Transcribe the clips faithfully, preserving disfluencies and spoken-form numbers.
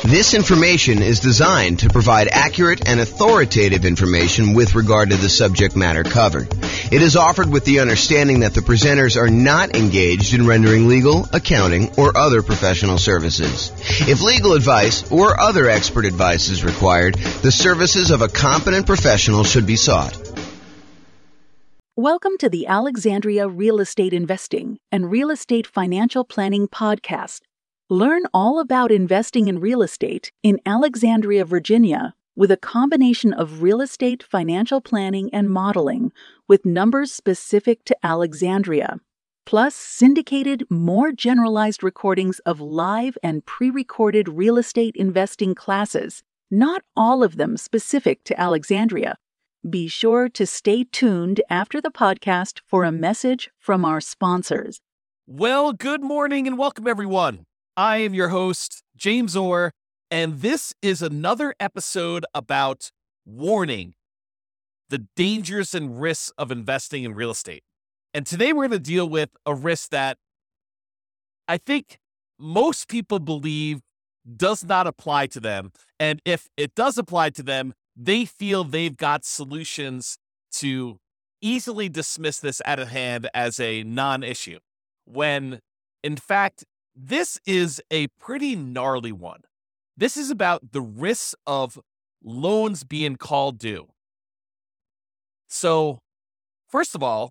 This information is designed to provide accurate and authoritative information with regard to the subject matter covered. It is offered with the understanding that the presenters are not engaged in rendering legal, accounting, or other professional services. If legal advice or other expert advice is required, the services of a competent professional should be sought. Welcome to the Alexandria Real Estate Investing and Real Estate Financial Planning Podcast. Learn all about investing in real estate in Alexandria, Virginia, with a combination of real estate financial planning and modeling with numbers specific to Alexandria, plus syndicated, more generalized recordings of live and pre-recorded real estate investing classes, not all of them specific to Alexandria. Be sure to stay tuned after the podcast for a message from our sponsors. Well, good morning and welcome, everyone. I am your host, James Orr, and this is another episode about warning the dangers and risks of investing in real estate. And today we're going to deal with a risk that I think most people believe does not apply to them. And if it does apply to them, they feel they've got solutions to easily dismiss this out of hand as a non-issue, when in fact, this is a pretty gnarly one. This is about the risks of loans being called due. So, first of all,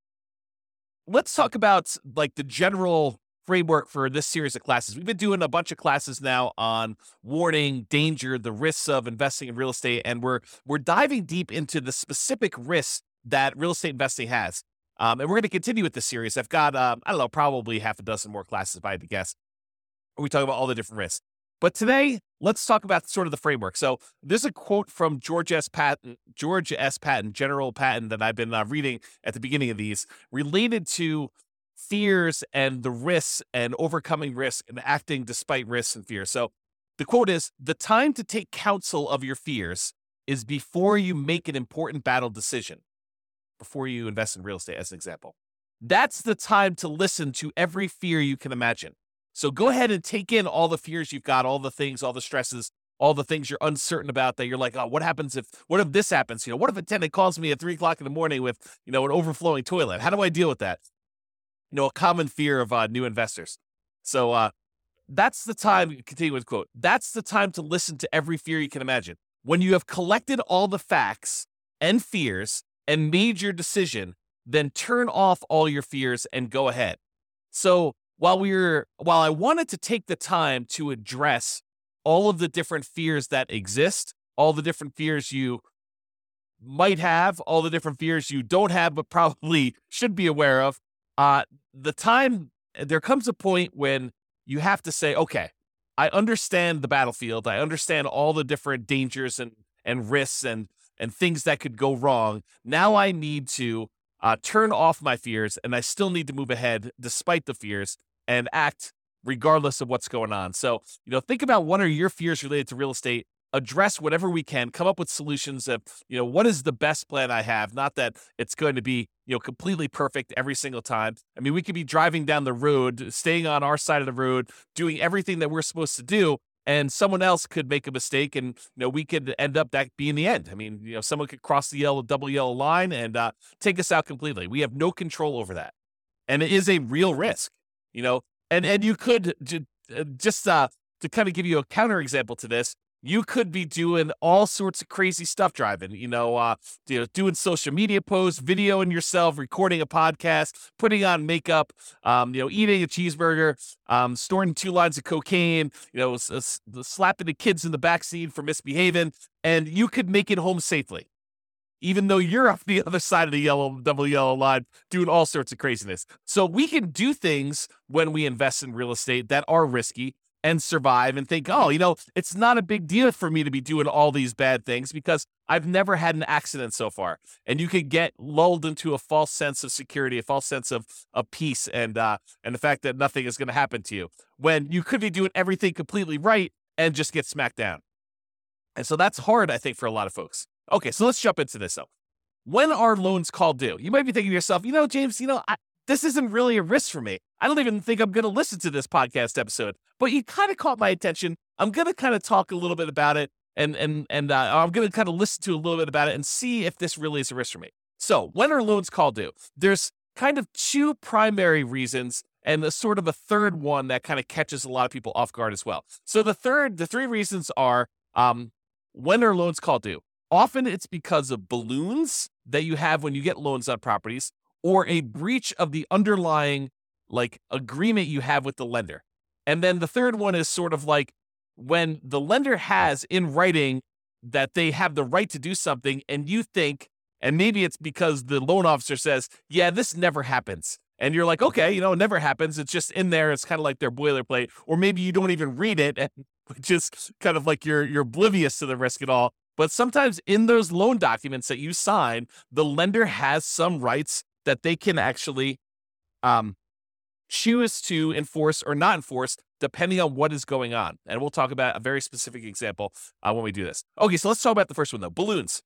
let's talk about like the general framework for this series of classes. We've been doing a bunch of classes now on warning, danger, the risks of investing in real estate, and we're we're diving deep into the specific risks that real estate investing has. Um, and we're going to continue with this series. I've got, um, I don't know, probably half a dozen more classes, if I had to guess. We talk about all the different risks. But today, let's talk about sort of the framework. So there's a quote from George S. Patton, George S. Patton, General Patton, that I've been uh, reading at the beginning of these, related to fears and the risks and overcoming risk and acting despite risks and fears. So the quote is, "The time to take counsel of your fears is before you make an important battle decision." Before you invest in real estate, as an example. That's the time to listen to every fear you can imagine. So go ahead and take in all the fears you've got, all the things, all the stresses, all the things you're uncertain about that you're like, oh, what happens if, what if this happens? You know, what if a tenant calls me at three o'clock in the morning with, you know, an overflowing toilet? How do I deal with that? You know, a common fear of uh, new investors. So uh, that's the time, continue with quote, that's the time to listen to every fear you can imagine. When you have collected all the facts and fears and made your decision, then turn off all your fears and go ahead. So while we were, while I wanted to take the time to address all of the different fears that exist, all the different fears you might have, all the different fears you don't have, but probably should be aware of, uh, the time, there comes a point when you have to say, okay, I understand the battlefield. I understand all the different dangers and, and risks and and things that could go wrong. Now I need to uh, turn off my fears, and I still need to move ahead despite the fears and act regardless of what's going on. So, you know, think about what are your fears related to real estate, address whatever we can, come up with solutions of, you know, what is the best plan I have? Not that it's going to be, you know, completely perfect every single time. I mean, we could be driving down the road, staying on our side of the road, doing everything that we're supposed to do, and someone else could make a mistake, and you know we could end up that being the end. I mean, you know, someone could cross the yellow, double yellow line and uh, take us out completely. We have no control over that, and it is a real risk. You know, and and you could j- just uh, to kind of give you a counterexample to this, you could be doing all sorts of crazy stuff driving. You know, uh, you know, doing social media posts, videoing yourself, recording a podcast, putting on makeup, um, you know, eating a cheeseburger, um, storing two lines of cocaine, you know, s- s- slapping the kids in the backseat for misbehaving, and you could make it home safely, even though you're off the other side of the yellow, double yellow line doing all sorts of craziness. So we can do things when we invest in real estate that are risky and survive and think, oh, you know, it's not a big deal for me to be doing all these bad things because I've never had an accident so far. And you could get lulled into a false sense of security, a false sense of, of peace and uh, and the fact that nothing is going to happen to you when you could be doing everything completely right and just get smacked down. And so that's hard, I think, for a lot of folks. Okay, so let's jump into this though. When are loans called due? You might be thinking to yourself, you know, James, you know, I, this isn't really a risk for me. I don't even think I'm going to listen to this podcast episode, but you kind of caught my attention I'm going to kind of talk a little bit about it, and and and uh, I'm going to kind of listen to a little bit about it and see if this really is a risk for me. So when are loans called due? There's kind of two primary reasons, and a sort of a third one that kind of catches a lot of people off guard as well. So the third, the three reasons are, um, when are loans called due? Often it's because of balloons that you have when you get loans on properties, or a breach of the underlying like agreement you have with the lender. And then the third one is sort of like when the lender has in writing that they have the right to do something, and you think, and maybe it's because the loan officer says, yeah, this never happens. And you're like, okay, you know, it never happens. It's just in there. It's kind of like their boilerplate. Or maybe you don't even read it, and just kind of like you're you're oblivious to the risk at all. But sometimes in those loan documents that you sign, the lender has some rights that they can actually um, choose to enforce or not enforce, depending on what is going on. And we'll talk about a very specific example uh, when we do this. Okay, so let's talk about the first one, though, balloons.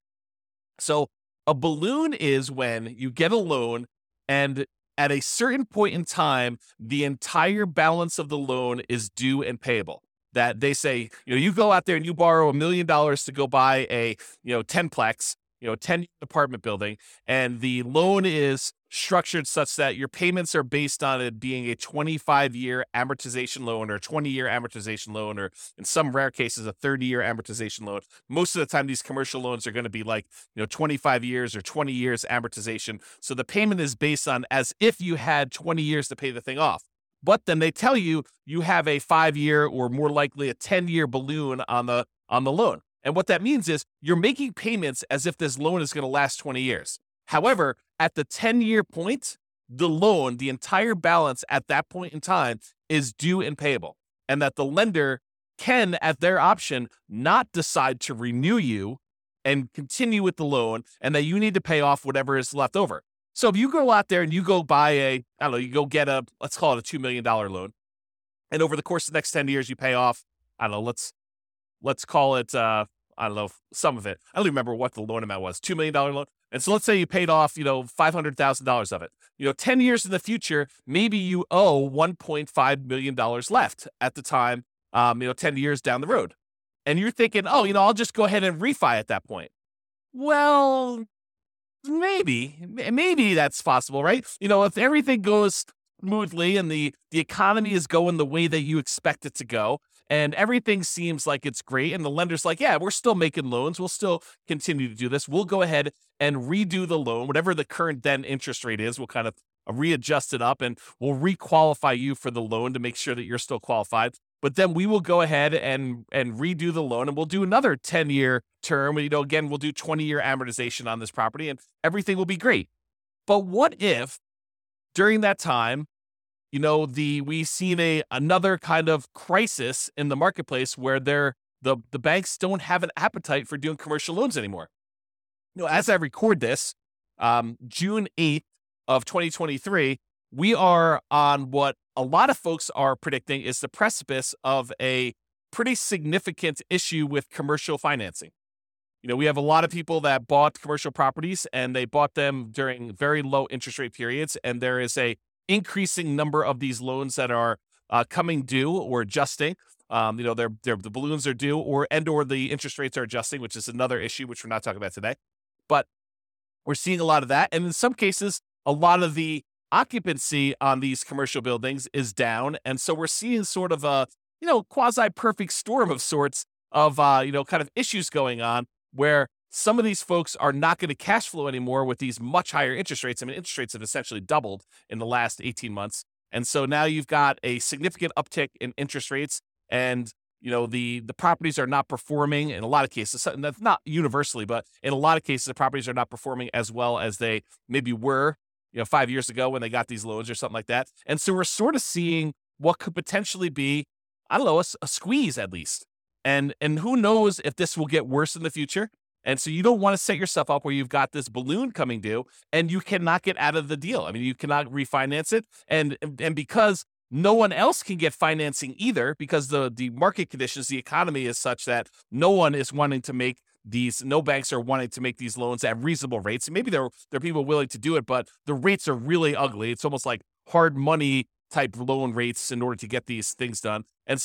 So a balloon is when you get a loan, and at a certain point in time, the entire balance of the loan is due and payable. That they say, you know, you go out there and you borrow a million dollars to go buy a, you know, ten-plex, you know, ten apartment building, and the loan is structured such that your payments are based on it being a twenty-five year amortization loan, or twenty year amortization loan, or in some rare cases, a thirty year amortization loan. Most of the time, these commercial loans are going to be like, you know, twenty-five years or twenty years amortization. So the payment is based on as if you had twenty years to pay the thing off. But then they tell you you have a five year or more likely a ten year balloon on the on the loan. And what that means is you're making payments as if this loan is going to last twenty years. However, at the ten year point, the loan, the entire balance at that point in time is due and payable. And that the lender can, at their option, not decide to renew you and continue with the loan, and that you need to pay off whatever is left over. So if you go out there and you go buy a, I don't know, you go get a, let's call it a two million dollars loan. And over the course of the next ten years, you pay off, I don't know, let's, let's call it, uh, I don't know, some of it. I don't even remember what the loan amount was, two million dollars loan. And so let's say you paid off, you know, five hundred thousand dollars of it. You know, ten years in the future, maybe you owe one point five million dollars left at the time, um, you know, ten years down the road. And you're thinking, oh, you know, I'll just go ahead and refi at that point. Well, maybe, maybe that's possible, right? You know, if everything goes smoothly and the, the economy is going the way that you expect it to go, and everything seems like it's great, and the lender's like, yeah, we're still making loans. We'll still continue to do this. We'll go ahead and redo the loan, whatever the current then interest rate is. We'll kind of readjust it up, and we'll re-qualify you for the loan to make sure that you're still qualified. But then we will go ahead and and redo the loan, and we'll do another ten year term. You know, again, we'll do twenty year amortization on this property, and everything will be great. But what if during that time, you know, the we've seen a another kind of crisis in the marketplace where they're the the banks don't have an appetite for doing commercial loans anymore. You know, as I record this, um, June eighth of twenty twenty-three, we are on what a lot of folks are predicting is the precipice of a pretty significant issue with commercial financing. You know, we have a lot of people that bought commercial properties, and they bought them during very low interest rate periods, and there is a increasing number of these loans that are uh, coming due or adjusting. Um, you know, they're, they're, the balloons are due, or and or the interest rates are adjusting, which is another issue, which we're not talking about today. But we're seeing a lot of that. And in some cases, a lot of the occupancy on these commercial buildings is down. And so we're seeing sort of a, you know, quasi-perfect storm of sorts of, uh, you know, kind of issues going on where some of these folks are not going to cash flow anymore with these much higher interest rates. I mean, interest rates have essentially doubled in the last eighteen months. And so now you've got a significant uptick in interest rates, and, you know, the, the properties are not performing in a lot of cases. That's not universally, but in a lot of cases, the properties are not performing as well as they maybe were, you know, five years ago when they got these loans or something like that. And so we're sort of seeing what could potentially be, I don't know, a, a squeeze at least. And, and who knows if this will get worse in the future. And so you don't want to set yourself up where you've got this balloon coming due and you cannot get out of the deal. I mean, you cannot refinance it. And, and because no one else can get financing either, because the, the market conditions, the economy is such that no one is wanting to make these, no banks are wanting to make these loans at reasonable rates. And maybe there, there are people willing to do it, but the rates are really ugly. It's almost like hard money type loan rates in order to get these things done. And so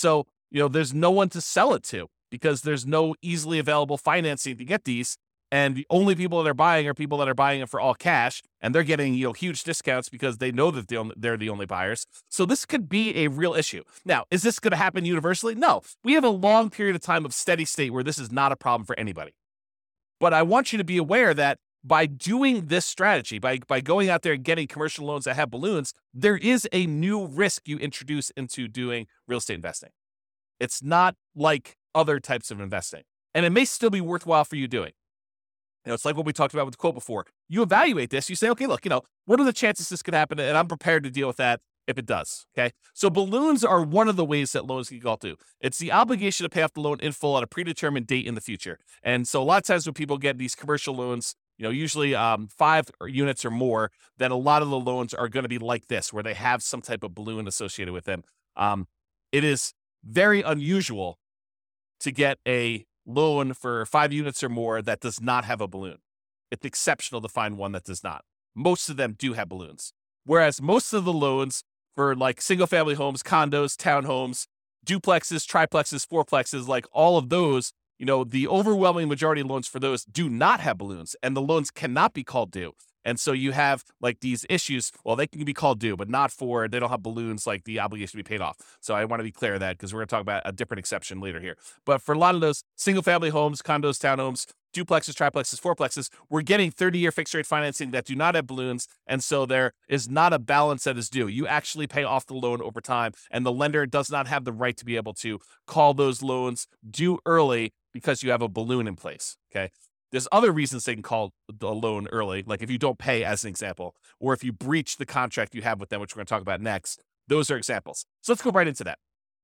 you know, there's no one to sell it to because there's no easily available financing to get these. And the only people that are buying are people that are buying it for all cash, and they're getting, you know, huge discounts because they know that they're the only buyers. So this could be a real issue. Now, is this going to happen universally? No. We have a long period of time of steady state where this is not a problem for anybody. But I want you to be aware that by doing this strategy, by, by going out there and getting commercial loans that have balloons, there is a new risk you introduce into doing real estate investing. It's not like other types of investing. And it may still be worthwhile for you doing. You know, it's like what we talked about with the quote before. You evaluate this. You say, okay, look, you know, what are the chances this could happen? And I'm prepared to deal with that if it does. Okay. So balloons are one of the ways that loans can go to. It's the obligation to pay off the loan in full at a predetermined date in the future. And so a lot of times when people get these commercial loans, you know, usually um, five units or more, then a lot of the loans are going to be like this, where they have some type of balloon associated with them. Um, it is very unusual to get a loan for five units or more that does not have a balloon. It's exceptional to find one that does not. Most of them do have balloons. Whereas most of the loans for like single family homes, condos, townhomes, duplexes, triplexes, fourplexes, like all of those, you know, the overwhelming majority of loans for those do not have balloons, and the loans cannot be called due. And so you have like these issues. Well, they can be called due, but not for, they don't have balloons like the obligation to be paid off. So I want to be clear of that because we're going to talk about a different exception later here. But for a lot of those single family homes, condos, townhomes, duplexes, triplexes, fourplexes, we're getting thirty-year fixed rate financing that do not have balloons. And so there is not a balance that is due. You actually pay off the loan over time, and the lender does not have the right to be able to call those loans due early because you have a balloon in place. Okay. There's other reasons they can call the loan early, like if you don't pay, as an example, or if you breach the contract you have with them, which we're going to talk about next. Those are examples. So let's go right into that.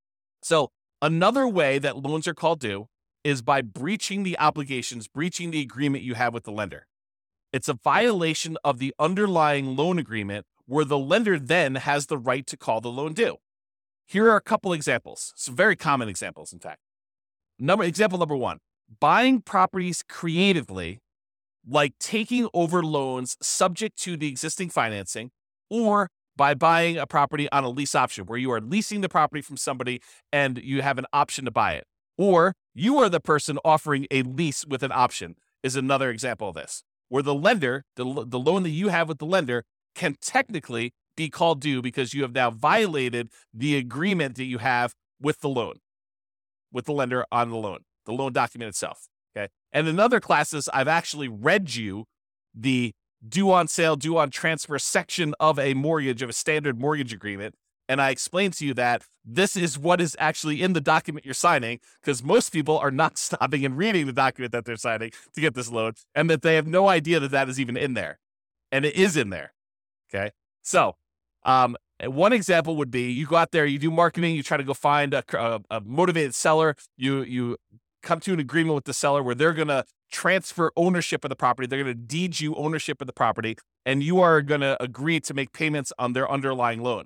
So another way that loans are called due is by breaching the obligations, breaching the agreement you have with the lender. It's a violation of the underlying loan agreement where the lender then has the right to call the loan due. Here are a couple examples, some very common examples, in fact. Number example number one. Buying properties creatively, like taking over loans subject to the existing financing, or by buying a property on a lease option where you are leasing the property from somebody and you have an option to buy it. Or you are the person offering a lease with an option is another example of this, where the lender, the, the loan that you have with the lender can technically be called due because you have now violated the agreement that you have with the loan, with the lender on the loan. The loan document itself, okay? And in other classes, I've actually read you the due on sale, due on transfer section of a mortgage, of a standard mortgage agreement, and I explained to you that this is what is actually in the document you're signing, because most people are not stopping and reading the document that they're signing to get this loan, and that they have no idea that that is even in there. And it is in there, okay? So, um, one example would be you go out there, you do marketing, you try to go find a, a, a motivated seller, you you come to an agreement with the seller where they're going to transfer ownership of the property. They're going to deed you ownership of the property, and you are going to agree to make payments on their underlying loan.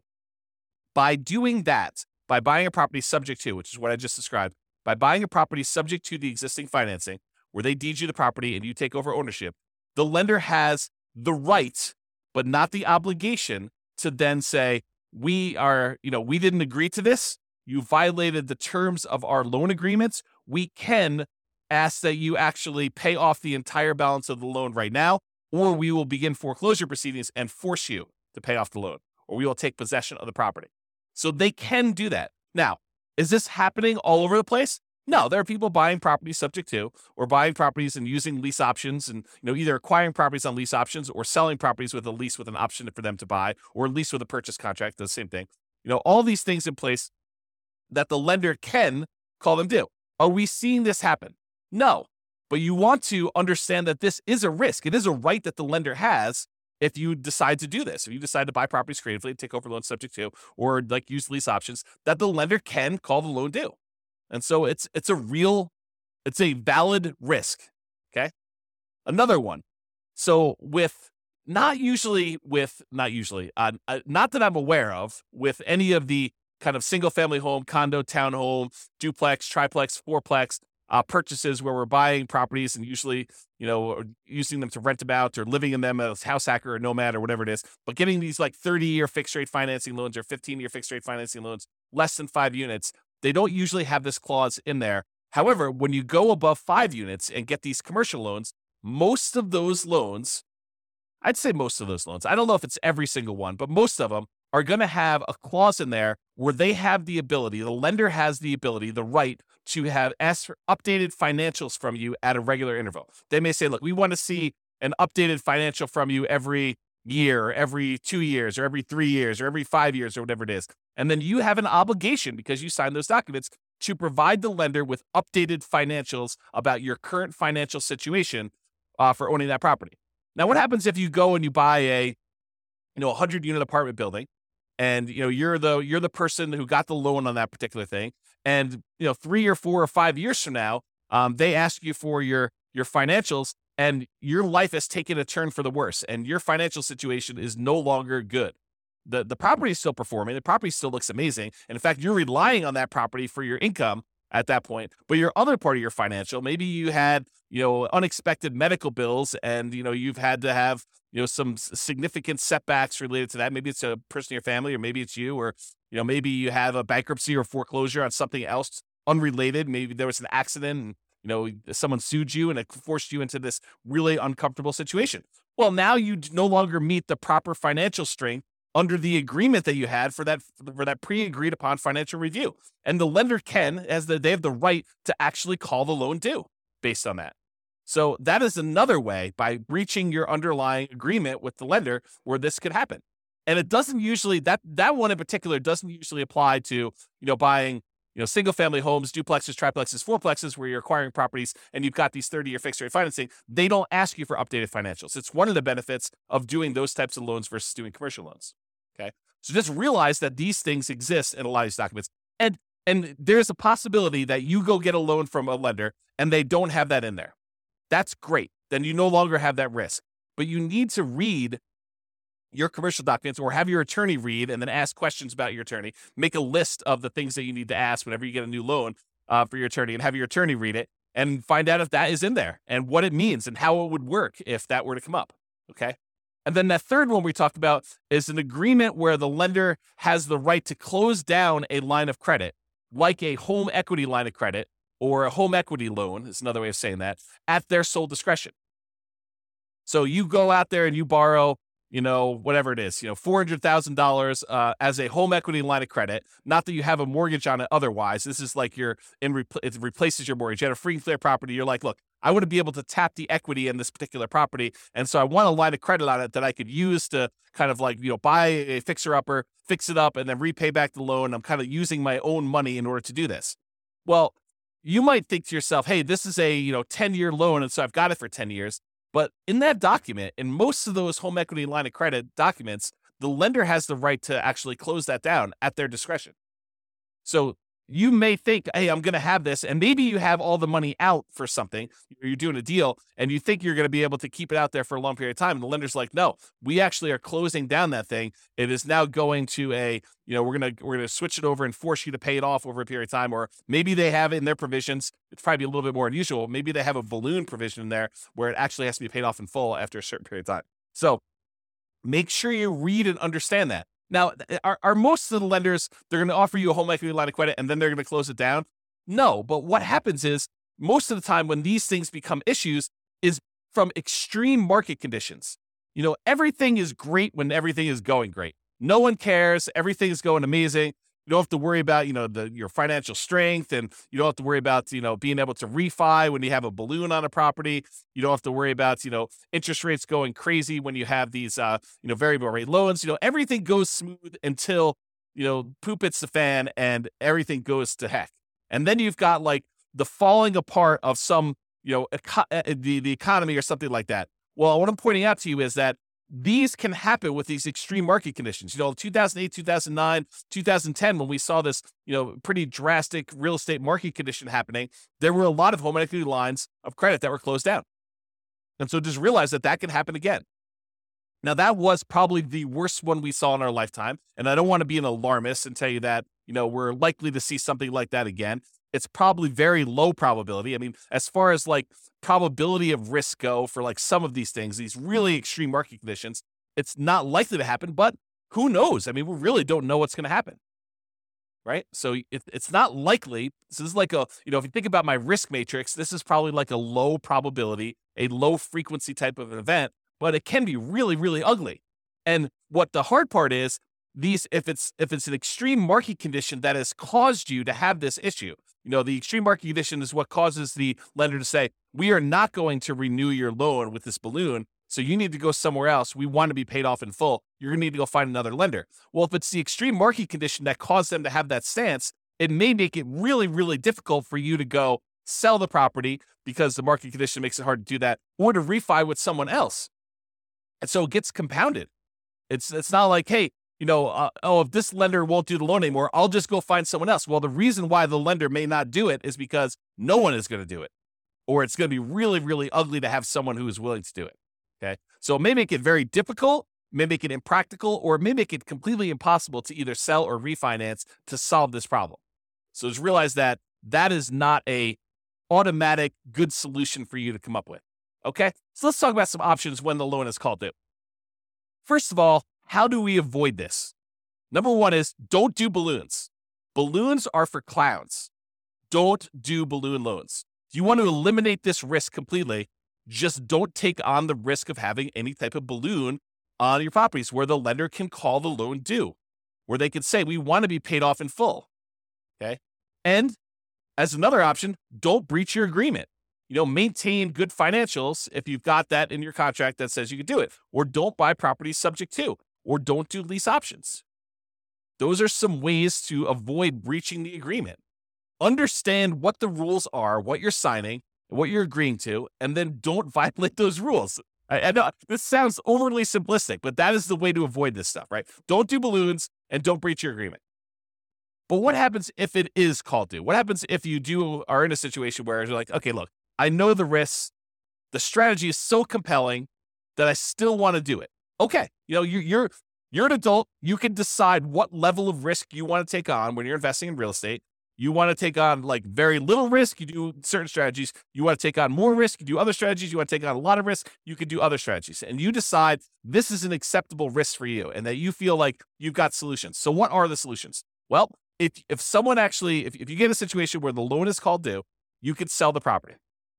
By doing that, by buying a property subject to, which is what I just described, by buying a property subject to the existing financing, where they deed you the property and you take over ownership, the lender has the right, but not the obligation, to then say, we are, you know, we didn't agree to this. You violated the terms of our loan agreements. We can ask that you actually pay off the entire balance of the loan right now, or we will begin foreclosure proceedings and force you to pay off the loan, or we will take possession of the property. So they can do that. Now, is this happening all over the place? No, there are people buying properties subject to, or buying properties and using lease options, and you know, either acquiring properties on lease options or selling properties with a lease with an option for them to buy, or lease with a purchase contract, the same thing. You know, all these things in place that the lender can call them due. Are we seeing this happen? No, but you want to understand that this is a risk. It is a right that the lender has if you decide to do this. If you decide to buy properties creatively, take over loans subject to, or like use lease options, that the lender can call the loan due. And so it's it's a real, it's a valid risk, okay? Another one. So with, not usually with, not usually, uh, uh, not that I'm aware of, with any of the kind of single family home, condo, townhome, duplex, triplex, fourplex uh, purchases where we're buying properties and usually, you know, using them to rent them out or living in them as house hacker or nomad or whatever it is, but getting these like thirty-year fixed rate financing loans or fifteen-year fixed rate financing loans, less than five units, They don't usually have this clause in there. However, when you go above five units and get these commercial loans, most of those loans, I'd say most of those loans, I don't know if it's every single one, but most of them are going to have a clause in there where they have the ability, the lender has the ability, the right to have asked for updated financials from you at a regular interval. They may say, look, we want to see an updated financial from you every year, or every two years, or every three years, or every five years, or whatever it is. And then you have an obligation, because you signed those documents, to provide the lender with updated financials about your current financial situation uh, for owning that property. Now, what happens if you go and you buy a, you know, a hundred unit apartment building, and you know you're the you're the person who got the loan on that particular thing, and you know three or four or five years from now, um, they ask you for your your financials, and your life has taken a turn for the worse, and your financial situation is no longer good. The the property is still performing. The property still looks amazing. And in fact, you're relying on that property for your income at that point. But your other part of your financial, maybe you had, you know, unexpected medical bills, and, you know, you've had to have, you know, some significant setbacks related to that. Maybe it's a person in your family, or maybe it's you, or, you know, maybe you have a bankruptcy or foreclosure on something else unrelated. Maybe there was an accident and, you know, someone sued you and it forced you into this really uncomfortable situation. Well, now you no longer meet the proper financial strength under the agreement that you had for that for that pre-agreed upon financial review. And the lender can, as the, they have the right to actually call the loan due based on that. So that is another way, by breaching your underlying agreement with the lender, where this could happen. And it doesn't usually, that that one in particular doesn't usually apply to, you know, buying, you know, single family homes, duplexes, triplexes, fourplexes, where you're acquiring properties and you've got these thirty year fixed rate financing. They don't ask you for updated financials. It's one of the benefits of doing those types of loans versus doing commercial loans. Okay. So just realize that these things exist in a lot of these documents. And, and there's a possibility that you go get a loan from a lender and they don't have that in there. That's great. Then you no longer have that risk. But you need to read your commercial documents, or have your attorney read and then ask questions about your attorney. Make a list of the things that you need to ask whenever you get a new loan uh, for your attorney, and have your attorney read it and find out if that is in there and what it means and how it would work if that were to come up. Okay. And then that third one we talked about is an agreement where the lender has the right to close down a line of credit, like a home equity line of credit or a home equity loan, is another way of saying that, at their sole discretion. So you go out there and you borrow, you know, whatever it is, you know, four hundred thousand dollars uh, as a home equity line of credit. Not that you have a mortgage on it otherwise. This is like you're in, repl- it replaces your mortgage. You had a free and clear property. You're like, look, I want to be able to tap the equity in this particular property. And so I want a line of credit on it that I could use to kind of like, you know, buy a fixer upper, fix it up, and then repay back the loan. I'm kind of using my own money in order to do this. Well, you might think to yourself, hey, this is a, you know, ten year loan. And so I've got it for ten years. But in that document, in most of those home equity line of credit documents, the lender has the right to actually close that down at their discretion. So you may think, hey, I'm going to have this, and maybe you have all the money out for something, you're doing a deal, and you think you're going to be able to keep it out there for a long period of time. And the lender's like, no, we actually are closing down that thing. It is now going to a, you know, we're going to, we're going to switch it over and force you to pay it off over a period of time. Or maybe they have it in their provisions. It's probably a little bit more unusual. Maybe they have a balloon provision in there where it actually has to be paid off in full after a certain period of time. So make sure you read and understand that. Now, are, are most of the lenders, they're going to offer you a home equity line of credit and then they're going to close it down? No, but what happens is most of the time when these things become issues is from extreme market conditions. You know, everything is great when everything is going great. No one cares. Everything is going amazing. You don't have to worry about, you know, the, your financial strength, and you don't have to worry about, you know, being able to refi when you have a balloon on a property. You don't have to worry about, you know, interest rates going crazy when you have these, uh, you know, variable rate loans. You know, everything goes smooth until, you know, poop hits the fan and everything goes to heck. And then you've got like the falling apart of some, you know, eco- the, the economy or something like that. Well, what I'm pointing out to you is that these can happen with these extreme market conditions. You know, two thousand eight, two thousand nine, two thousand ten, when we saw this, you know, pretty drastic real estate market condition happening, there were a lot of home equity lines of credit that were closed down. And so just realize that that can happen again. Now, that was probably the worst one we saw in our lifetime. And I don't want to be an alarmist and tell you that, you know, we're likely to see something like that again. It's probably very low probability. I mean, as far as like probability of risk go for like some of these things, these really extreme market conditions, it's not likely to happen, but who knows? I mean, we really don't know what's going to happen. right? So it, it's not likely. This is like a, you know, if you think about my risk matrix, this is probably like a low probability, a low frequency type of an event, but it can be really, really ugly. And what the hard part is, these, if it's if it's an extreme market condition that has caused you to have this issue, you know, the extreme market condition is what causes the lender to say, we are not going to renew your loan with this balloon, so you need to go somewhere else. We want to be paid off in full. You're going to need to go find another lender. Well, if it's the extreme market condition that caused them to have that stance, it may make it really, really difficult for you to go sell the property because the market condition makes it hard to do that, or to refi with someone else. And so it gets compounded. It's it's not like, hey, you know, uh, oh, if this lender won't do the loan anymore, I'll just go find someone else. Well, the reason why the lender may not do it is because no one is going to do it, or it's going to be really, really ugly to have someone who is willing to do it. Okay. So it may make it very difficult, may make it impractical, or it may make it completely impossible to either sell or refinance to solve this problem. So just realize that that is not a automatic good solution for you to come up with. Okay. So let's talk about some options when the loan is called due. First of all, how do we avoid this? Number one is don't do balloons. Balloons are for clowns. Don't do balloon loans. If you want to eliminate this risk completely, just don't take on the risk of having any type of balloon on your properties where the lender can call the loan due, where they can say, we want to be paid off in full. Okay. And as another option, don't breach your agreement. You know, maintain good financials if you've got that in your contract that says you can do it, or don't buy properties subject to, or don't do lease options. Those are some ways to avoid breaching the agreement. Understand what the rules are, what you're signing, and what you're agreeing to, and then don't violate those rules. I, I know this sounds overly simplistic, but that is the way to avoid this stuff, right? Don't do balloons and don't breach your agreement. But what happens if it is called due? What happens if you do are in a situation where you're like, okay, look, I know the risks. The strategy is so compelling that I still want to do it. Okay, you know, you're, you're, you're an adult. You can decide what level of risk you want to take on when you're investing in real estate. You want to take on like very little risk, you do certain strategies. You want to take on more risk, you do other strategies. You want to take on a lot of risk, you can do other strategies. And you decide this is an acceptable risk for you and that you feel like you've got solutions. So what are the solutions? Well, if if someone actually, if, if you get a situation where the loan is called due, you could sell the property.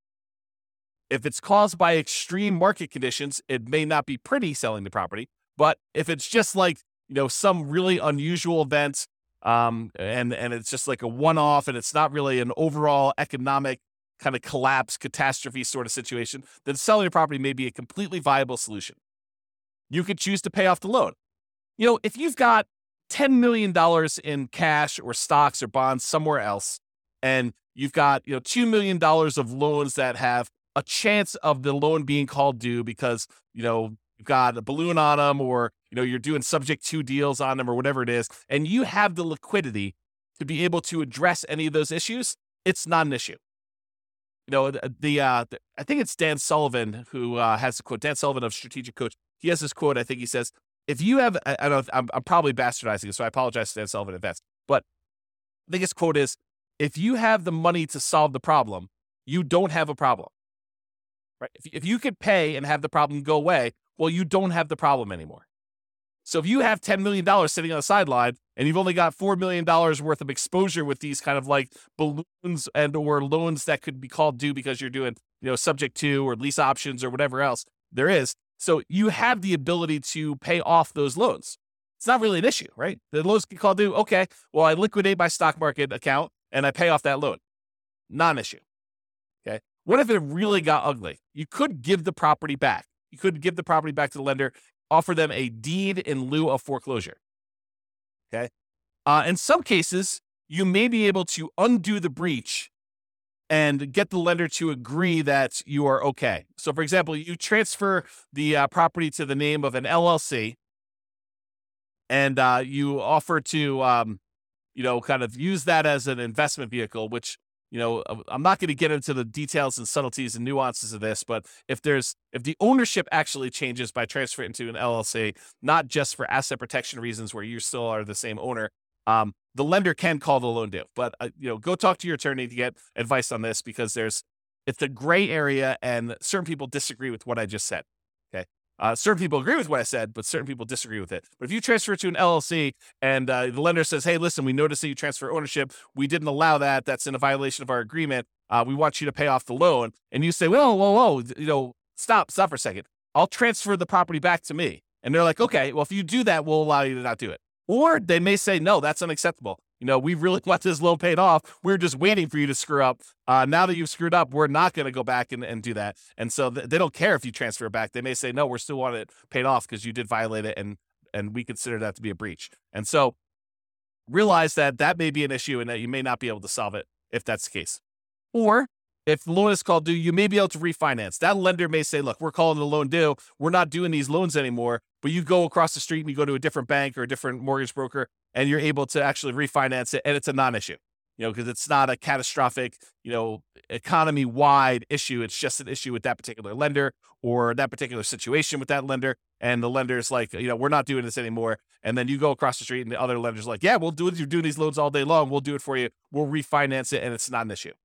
If it's caused by extreme market conditions, it may not be pretty selling the property. But if it's just like, you know, some really unusual event, Um, and, and it's just like a one-off and it's not really an overall economic kind of collapse, catastrophe sort of situation, then selling your property may be a completely viable solution. You could choose to pay off the loan. You know, if you've got ten million dollars in cash or stocks or bonds somewhere else, and you've got, you know, two million dollars of loans that have a chance of the loan being called due because, you know, you've got a balloon on them, or, you know, you're doing subject to deals on them or whatever it is, and you have the liquidity to be able to address any of those issues, it's not an issue. You know, the, the, uh, the I think it's Dan Sullivan who uh, has the quote, Dan Sullivan of Strategic Coach. He has this quote, I think he says, if you have, I, I don't know, if, I'm, I'm probably bastardizing it, so I apologize to Dan Sullivan in advance, but I think his quote is, if you have the money to solve the problem, you don't have a problem. Right? If, if you could pay and have the problem go away, well, you don't have the problem anymore. So if you have ten million dollars sitting on the sideline and you've only got four million dollars worth of exposure with these kind of like balloons and or loans that could be called due because you're doing, you know, subject to or lease options or whatever else there is. So you have the ability to pay off those loans. It's not really an issue, right? The loans get called due. Okay, well, I liquidate my stock market account and I pay off that loan. Non-issue. Okay. What if it really got ugly? You could give the property back. You could give the property back to the lender, offer them a deed in lieu of foreclosure. Okay. Uh, in some cases, you may be able to undo the breach and get the lender to agree that you are okay. So, for example, you transfer the uh, property to the name of an L L C, and uh, you offer to, um, you know, kind of use that as an investment vehicle, which, you know, I'm not going to get into the details and subtleties and nuances of this, but if there's, if the ownership actually changes by transferring into an L L C, not just for asset protection reasons where you still are the same owner, um, the lender can call the loan due. But, uh, you know, go talk to your attorney to get advice on this because there's, it's a gray area and certain people disagree with what I just said. Okay. Uh, certain people agree with what I said, but certain people disagree with it. But if you transfer it to an L L C and uh, the lender says, hey, listen, we noticed that you transfer ownership. We didn't allow that. That's in a violation of our agreement. Uh, we want you to pay off the loan. And you say, whoa, whoa, whoa, you know, stop, stop for a second. I'll transfer the property back to me. And they're like, okay, well, if you do that, we'll allow you to not do it. Or they may say, no, that's unacceptable. You know, we really want this loan paid off. We're just waiting for you to screw up. Uh, now that you've screwed up, we're not going to go back and, and do that. And so th- they don't care if you transfer it back. They may say, no, we're still want it paid off because you did violate it, and and we consider that to be a breach. And so realize that that may be an issue and that you may not be able to solve it if that's the case. Or if the loan is called due, you may be able to refinance. That lender may say, look, we're calling the loan due. We're not doing these loans anymore. But you go across the street and you go to a different bank or a different mortgage broker, and you're able to actually refinance it. And it's a non-issue, you know, because it's not a catastrophic, you know, economy-wide issue. It's just an issue with that particular lender or that particular situation with that lender. And the lender's like, you know, we're not doing this anymore. And then you go across the street and the other lender's like, yeah, we'll do it. You're doing these loans all day long. We'll do it for you. We'll refinance it. And it's not an issue.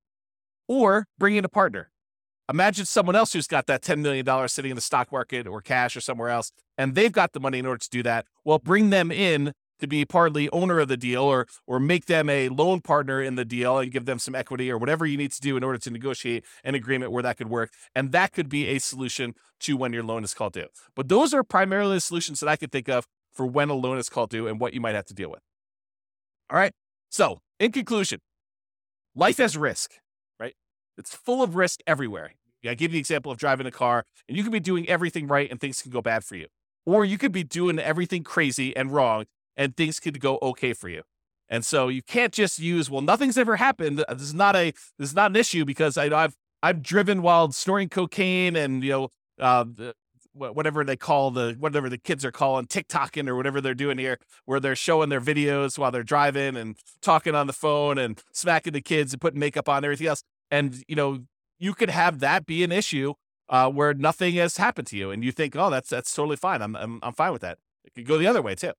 Or bring in a partner. Imagine someone else who's got that ten million dollars sitting in the stock market or cash or somewhere else, and they've got the money in order to do that. Well, bring them in to be partly owner of the deal, or or make them a loan partner in the deal and give them some equity or whatever you need to do in order to negotiate an agreement where that could work. And that could be a solution to when your loan is called due. But those are primarily the solutions that I could think of for when a loan is called due and what you might have to deal with. All right. So in conclusion, life has risk. It's full of risk everywhere. I give you the example of driving a car, and you could be doing everything right and things can go bad for you. Or you could be doing everything crazy and wrong and things could go okay for you. And so you can't just use, well, nothing's ever happened. This is not a this is not an issue because I, I've I've driven while snorting cocaine and, you know, uh, the, whatever they call the whatever the kids are calling TikToking or whatever they're doing here, where they're showing their videos while they're driving and talking on the phone and smacking the kids and putting makeup on and everything else. And, you know, you could have that be an issue uh, where nothing has happened to you. And you think, oh, that's that's totally fine. I'm, I'm I'm fine with that. It could go the other way, too.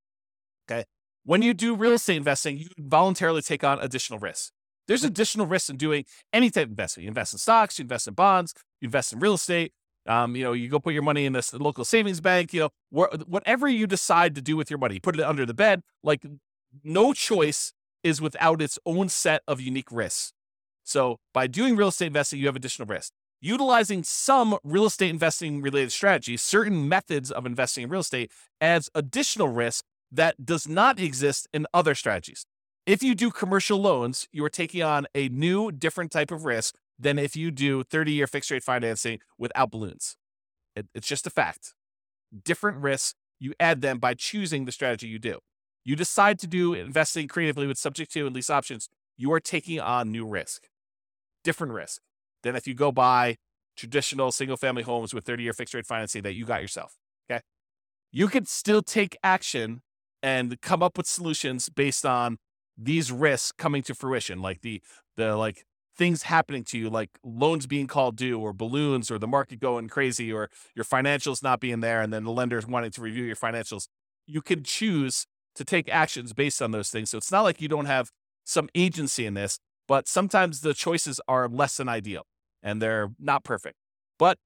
Okay. When you do real estate investing, you voluntarily take on additional risks. There's additional risks in doing any type of investment. You invest in stocks, you invest in bonds, you invest in real estate. Um, you know, you go put your money in this local savings bank, you know, wh- whatever you decide to do with your money, you put it under the bed. Like, no choice is without its own set of unique risks. So by doing real estate investing, you have additional risk. Utilizing some real estate investing related strategies, certain methods of investing in real estate adds additional risk that does not exist in other strategies. If you do commercial loans, you are taking on a new, different type of risk than if you do thirty-year fixed rate financing without balloons. It, it's just a fact. Different risks, you add them by choosing the strategy you do. You decide to do investing creatively with subject to and lease options, you are taking on new risk. Different risk than if you go buy traditional single-family homes with thirty-year fixed-rate financing that you got yourself, okay? You can still take action and come up with solutions based on these risks coming to fruition, like the the like things happening to you, like loans being called due or balloons or the market going crazy or your financials not being there and then the lenders wanting to review your financials. You can choose to take actions based on those things. So it's not like you don't have some agency in this. But sometimes the choices are less than ideal and they're not perfect. But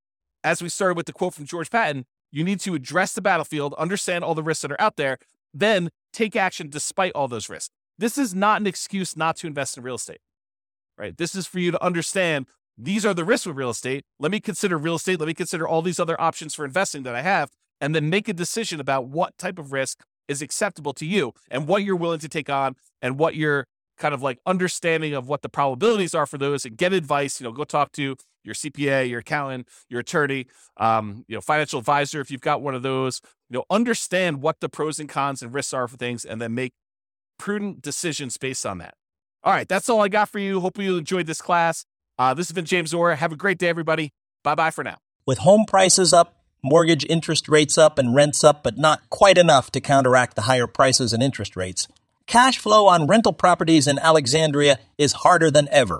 as we started with the quote from George Patton, you need to address the battlefield, understand all the risks that are out there, then take action despite all those risks. This is not an excuse not to invest in real estate, right? This is for you to understand these are the risks with real estate. Let me consider real estate. Let me consider all these other options for investing that I have, and then make a decision about what type of risk is acceptable to you and what you're willing to take on and what you're kind of like understanding of what the probabilities are for those, and get advice. You know, go talk to your C P A, your accountant, your attorney, um, you know, financial advisor if you've got one of those. You know, understand what the pros and cons and risks are for things, and then make prudent decisions based on that. All right, that's all I got for you. Hope you enjoyed this class. Uh, this has been James Orr. Have a great day, everybody. Bye bye for now. With home prices up, mortgage interest rates up, and rents up, but not quite enough to counteract the higher prices and interest rates, cash flow on rental properties in Alexandria is harder than ever.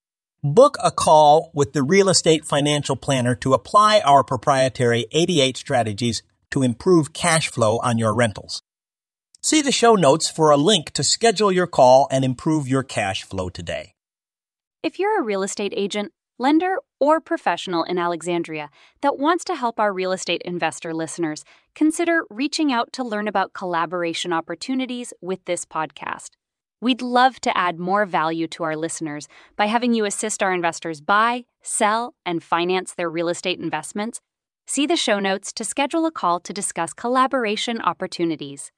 Book a call with the Real Estate Financial Planner to apply our proprietary eighty-eight strategies to improve cash flow on your rentals. See the show notes for a link to schedule your call and improve your cash flow today. If you're a real estate agent, lender, or professional in Alexandria that wants to help our real estate investor listeners, consider reaching out to learn about collaboration opportunities with this podcast. We'd love to add more value to our listeners by having you assist our investors buy, sell, and finance their real estate investments. See the show notes to schedule a call to discuss collaboration opportunities.